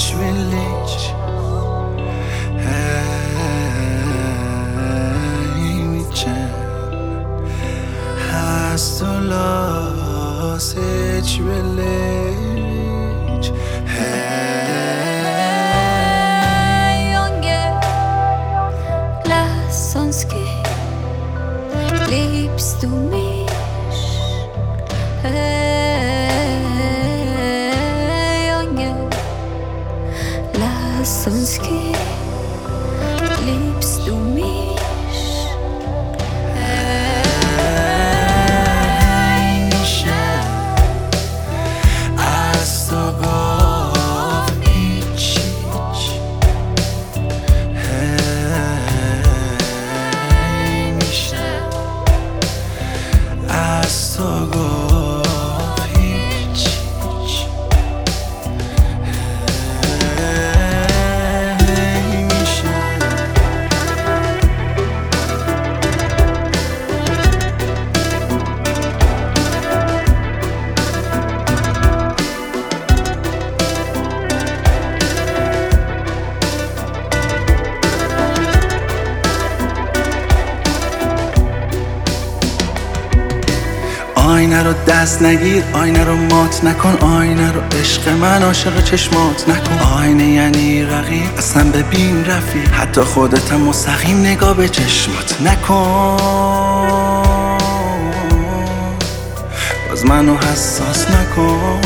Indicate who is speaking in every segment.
Speaker 1: will Hast du los, ich will nicht.
Speaker 2: Hey, Junge, lass uns gehen. Liebst du mich? Hey, Junge, lass uns gehen. Liebst du mich?
Speaker 1: آینه رو دست نگیر، آینه رو مات نکن، آینه رو عشق من عاشق چشمات نکن. آینه یعنی رقیب، اصلا ببین رفیق، حتی خودتم مستقیم نگاه به چشمات نکن. باز منو حساس نکن.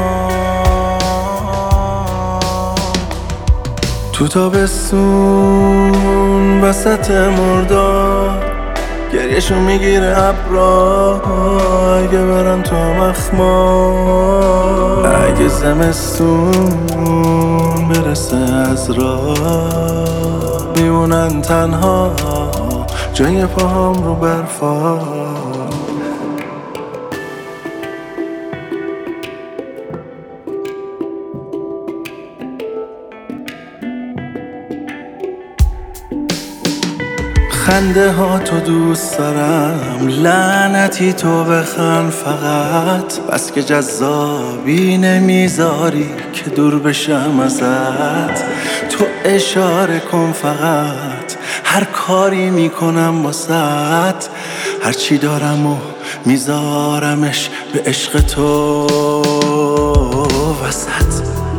Speaker 1: تو تابستون وسط مرداد گریه‌شو میگیره ابرا، اگه برن تو مخمار، اگه زمستون برسه از راه، میمونن تنها جای پاهم رو برفا. خنده ها تو دوست دارم، لعنتی تو بخند فقط، بس که جذابی نمیذاری که دور بشم ازت. تو اشاره کن فقط، هر کاری میکنم واسط، هرچی دارم و میذارمش به عشق تو وسط.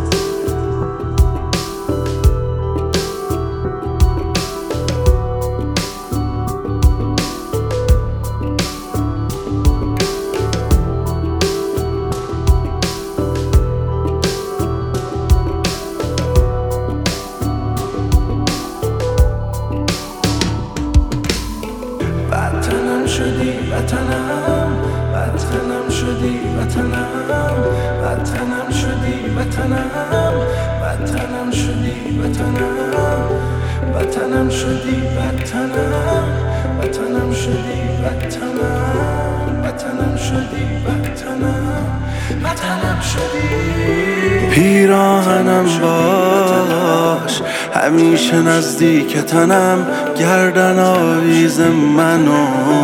Speaker 1: وطنم شدی وطنم، وطنم شدی وطنم، وطنم شدی وطنم، وطنم شدی وطنم، وطنم شدی وطنم، وطنم شدی وطنم، وطنم شدی. پیراهنم باش همیشه نزدیک تنم، گردن آویز منو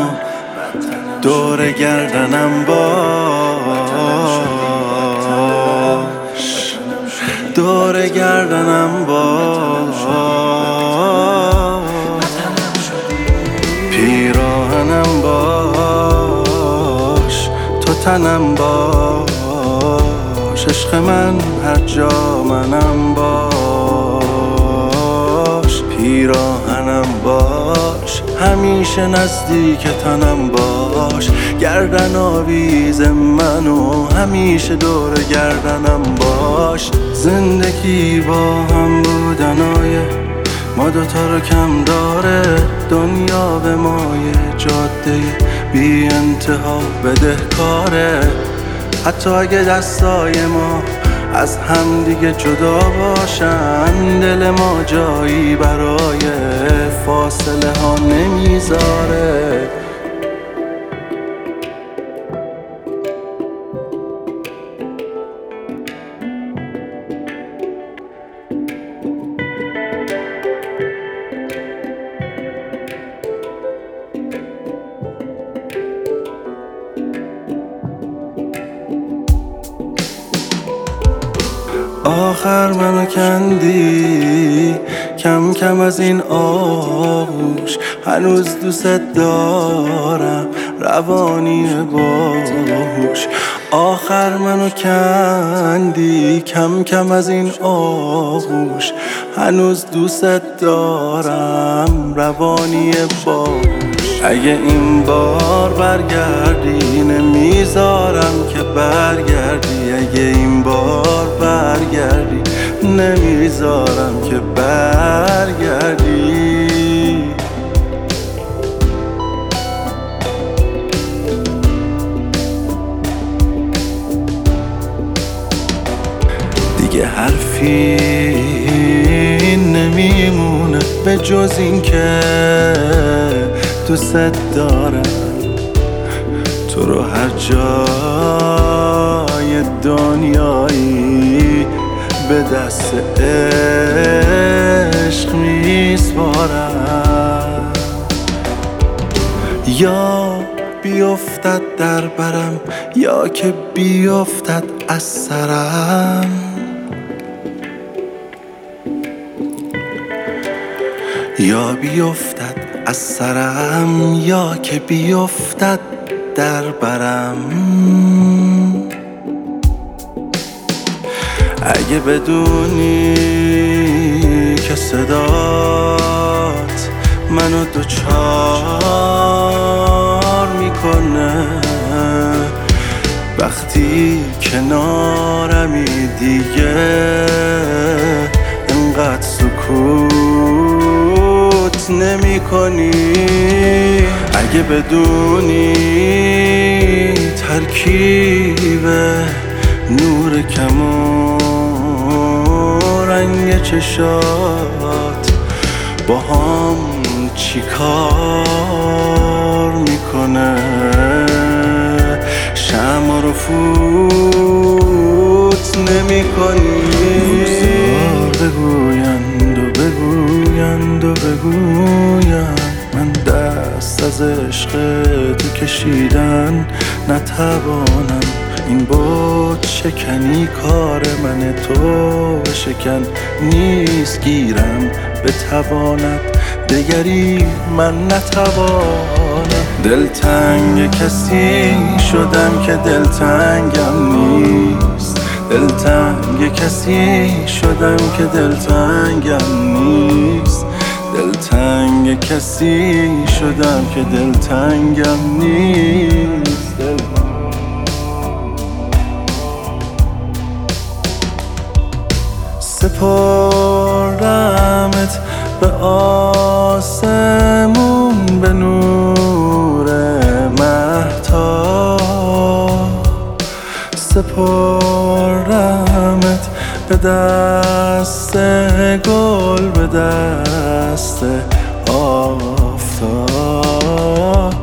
Speaker 1: دور گردنم باش، دور گردنم باش. پیراهنم باش تو تنم باش، عشق من هر جا منم باش. پیراهنم باش همیشه نزدیک تنم باش، گردن آویز منو همیشه دور گردنم باش. زندگی با هم بودنای ما دوتا رو کم داره، دنیا به مای جاده بی انتها بدهکاره. حتی اگه دستای ما از هم دیگه جدا باشن، دل ما جایی برای فاصله ها نمیذاره. آخر منو کندی کم کم از این آغوش، هنوز دوست دارم روانی باهوش. آخر منو کندی کم کم از این آغوش، هنوز دوست دارم روانی باهوش. اگه این بار برگردی نمیذارم که برگردی، اگه این بار برگردی نمیذارم که برگردی. دیگه حرفی نمیمونه به جز این که دوست دارم تو رو، هر جای دنیایی به دست عشق میسپارم. یا بیفتد در برم یا که بیفتد از سرم، یا بیفتد از سرم یا که بیفتد در برم. اگه بدونی که صدات منو دوچار میکنه، وقتی کنارمی دیگه انقدر سکوت نمی کنی. اگه بدونی ترکیب نور کم و رنگ چشات با هم چی کار میکنه، شمع رو فوت نمی کنی. بگویند و بگویند و بگویند من دست از عشق تو کشیدن نتوانم. این بود شکنی کار من، تو شکن نیست گیرم بتواند دگری من نتوانم. دلتنگ کسی شدم که دلتنگم نیست، دلتنگ کسی شدم که دلتنگم نیست، دلتنگ کسی شدم که دلتنگم نیست. سپردمت به آسمون به نور مهتاب، سپردمت به دست گل به دست آفتاب،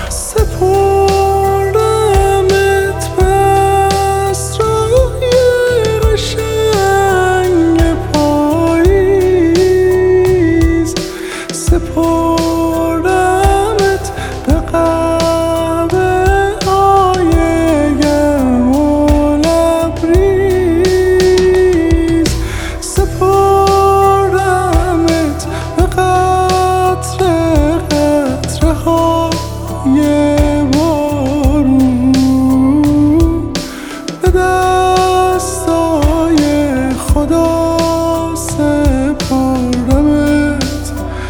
Speaker 1: سپردمت به اسرای قشنگ پاییز، سپردمت به قهوه های گرم و لبریز، سپردمت به قطره قطره های بارون، به دستای خدا سپردمت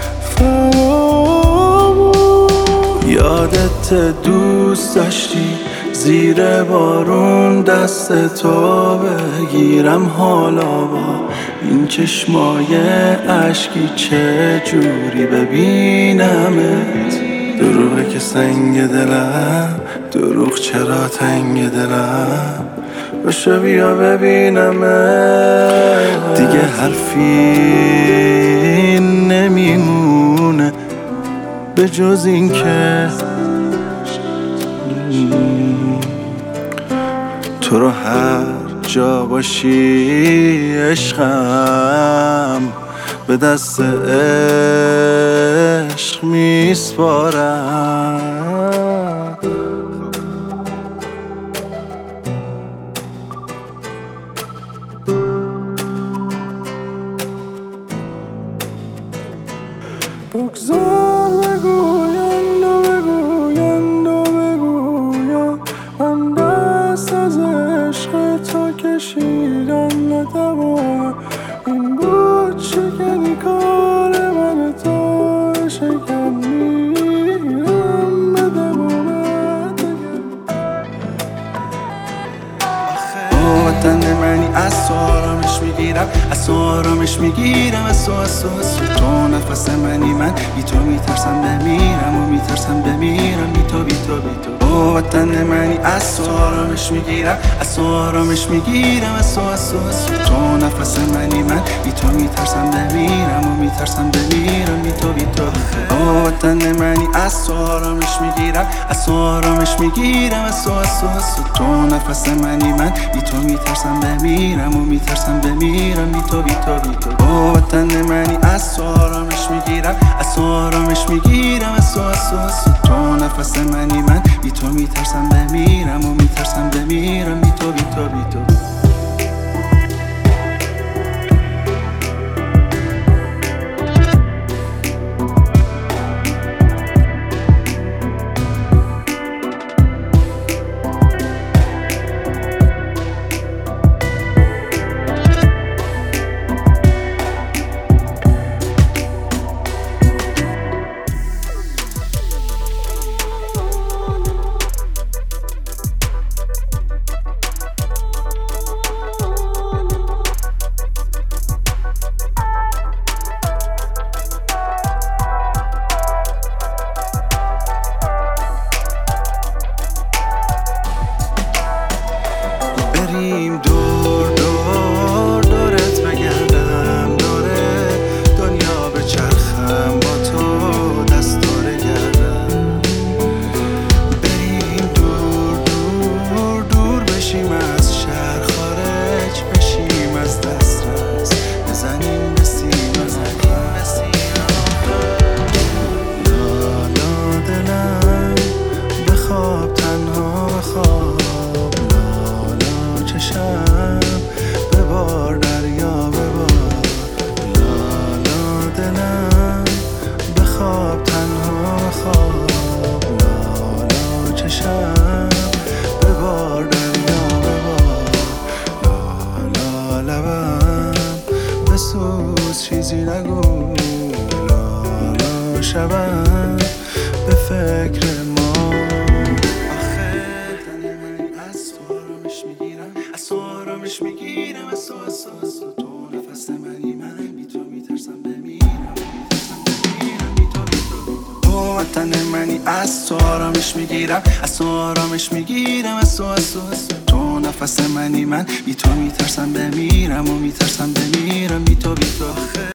Speaker 1: فرامون. یادت دوست داشتی زیر بارون دست تو بگیرم، حالا با این چشمای اشکی چه جوری ببینمت. دروغه که سنگ دلم، دروغ چرا تنگ دلم، باشه بیا ببینمت. دیگه حرفی نمیمونه به جز این که تو رو هر جا باشی عشقم به دست عشق میسپارم. بگذار بگویند و بگویند و بگویند من دست از عشق تو کشیدم نتوانم این بود شکنی کار من تو شکن میرم به دوامت وطن منی از تو آرامش میگیرم از تو آرامش میگیرم از تو تو نفس منی من بی تو میترسم بمیرم و میترسم بمیرم بی تو بی تو بی تو وطن منی از تو آرامش میگیرم از تو آرامش میگیرم از تو تو نفس منی من بی تو میترسم بمیرم و میترسم بمیرم بی تو بی تو وطن منی از تو آرامش میگیرم از تو آرامش میگیرم از تو تو نفس منی من بی تو میترسم بمیرم و میترسم بمیرم بی تو بی تو بی تو وطن منی از تو آرامش میگیرم از تو آرامش میگیرم از تو نفس منی من بی تو میترسم بمیرم و میترسم بمیرم بی تو بی تو بی تو بریم دور دور دورت بگردم دوره دنیا به چرخم با تو دستور گردم بریم دور دور دور بشیم از شهر خارج بشیم از دسترس بزنیم به سینه لالا دلم بخواب تنها بخواب ببار دریا ببار لالا دلم بخواب تنها بخواب لالا چشم ببار دریا ببار لالا لبم بسوز چیزی نگو لالا شبم به فکر ما آرامش میگیرم از تو نفس منی من بی تو میترسم بمیرم بی تو بی تو وطن منی از تو آرامش میگیرم از تو آرامش میگیرم از تو نفس منی من بی تو میترسم بمیرم و میترسم بمیرم بی تو بی تو